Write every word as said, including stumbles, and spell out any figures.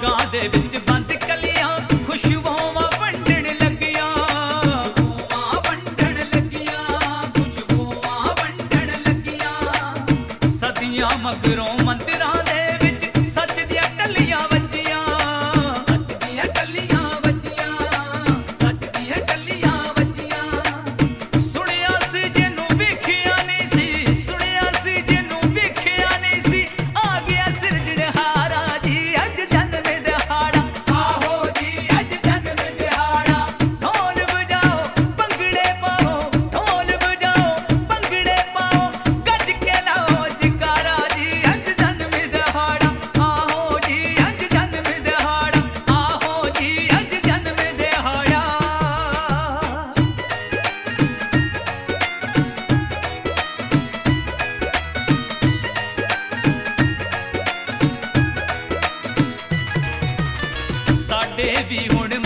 बागां दे विच बंद कलियां खुशबूआं वंडण लगियां, खुशबूआं वंडण लगियां, खुशबूआं वंडण लगियां। सदियां मगरों मंदिरां दे विच सच दियां टल्लियां वज्जियां, सच दियां टल्लियां वज्जियां, सच दियां टल्लियां वज्जियां। सुनिया सी जिन्नू वेखिया नहीं सी, सुनिया सी जिन्नू वेखिया नहीं सी, आ गया सिरजणहारा जी अज जन्म दिहाड़ा। आहो जी अज जन्म दिहाड़ा। ढोल बजाओ भंगड़े पाओ, ढोल बजाओ भंगड़े पाओ, गज के लाओ जयकारा जी अज जन्म दिहाड़ा। आहो जी अज जन्म दिहाड़ा, आहो जी अज जन्म दिहाड़ा। साडे भी हुण